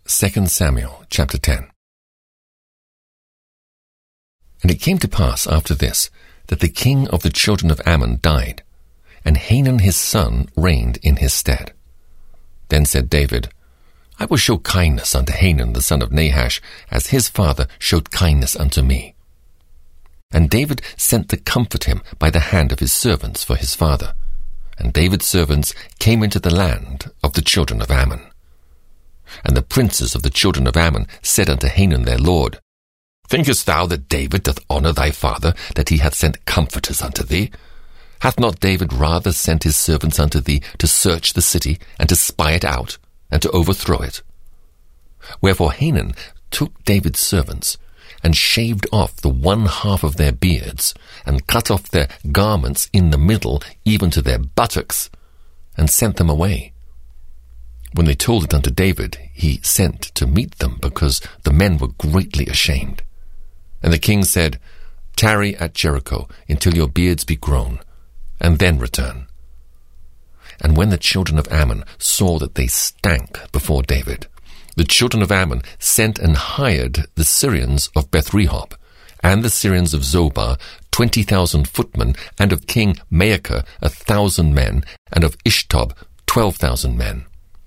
2 Samuel chapter 10. And it came to pass after this, that the king of the children of Ammon died, and Hanun his son reigned in his stead. Then said David, I will show kindness unto Hanun the son of Nahash, as his father showed kindness unto me. And David sent to comfort him by the hand of his servants for his father. And David's servants came into the land of the children of Ammon. And the princes of the children of Ammon said unto Hanun their lord, Thinkest thou that David doth honour thy father, that he hath sent comforters unto thee? Hath not David rather sent his servants unto thee to search the city, and to spy it out, and to overthrow it? Wherefore Hanun took David's servants, and shaved off the one half of their beards, and cut off their garments in the middle, even to their buttocks, and sent them away. When they told it unto David, he sent to meet them, because the men were greatly ashamed. And the king said, Tarry at Jericho until your beards be grown, and then return. And when the children of Ammon saw that they stank before David, the children of Ammon sent and hired the Syrians of Beth-rehob, and the Syrians of Zobah, 20,000 footmen, and of King Maacah 1,000 men, and of Ishtob 12,000 men.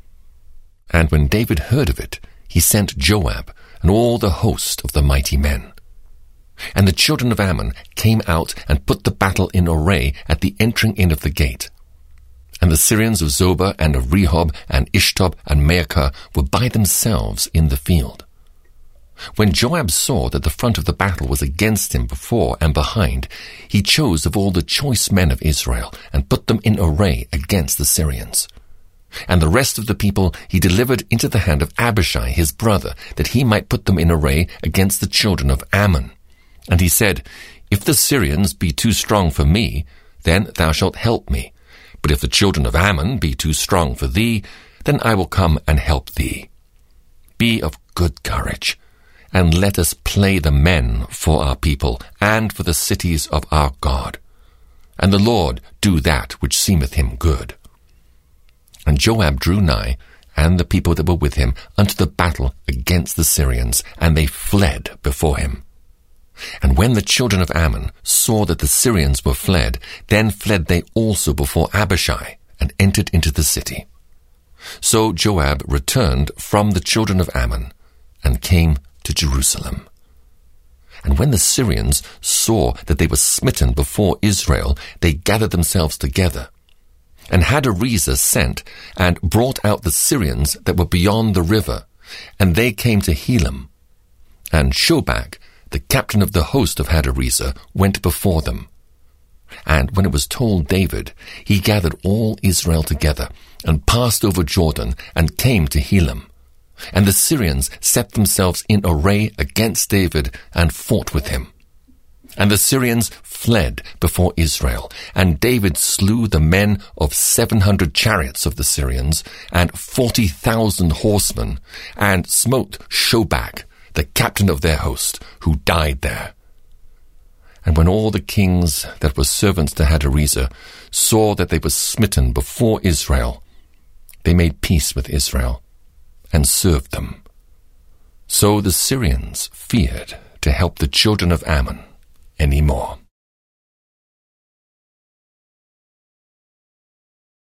And when David heard of it, he sent Joab and all the host of the mighty men. And the children of Ammon came out and put the battle in array at the entering in of the gate. And the Syrians of Zobah and of Rehob and Ishtob and Maacah were by themselves in the field. When Joab saw that the front of the battle was against him before and behind, he chose of all the choice men of Israel and put them in array against the Syrians. And the rest of the people he delivered into the hand of Abishai his brother, that he might put them in array against the children of Ammon. And he said, If the Syrians be too strong for me, then thou shalt help me. But if the children of Ammon be too strong for thee, then I will come and help thee. Be of good courage, and let us play the men for our people, and for the cities of our God. And the Lord do that which seemeth him good. And Joab drew nigh, and the people that were with him, unto the battle against the Syrians, and they fled before him. And when the children of Ammon saw that the Syrians were fled, then fled they also before Abishai, and entered into the city. So Joab returned from the children of Ammon, and came to Jerusalem. And when the Syrians saw that they were smitten before Israel, they gathered themselves together. And Hadarezer sent, and brought out the Syrians that were beyond the river, and they came to Helam. And Shobach, the captain of the host of Hadarezer, went before them. And when it was told David, he gathered all Israel together, and passed over Jordan, and came to Helam. And the Syrians set themselves in array against David, and fought with him. And the Syrians fled before Israel, and David slew the men of 700 chariots of the Syrians, and 40,000 horsemen, and smote Shobach, the captain of their host, who died there. And when all the kings that were servants to Hadarezer saw that they were smitten before Israel, they made peace with Israel, and served them. So the Syrians feared to help the children of Ammon any more.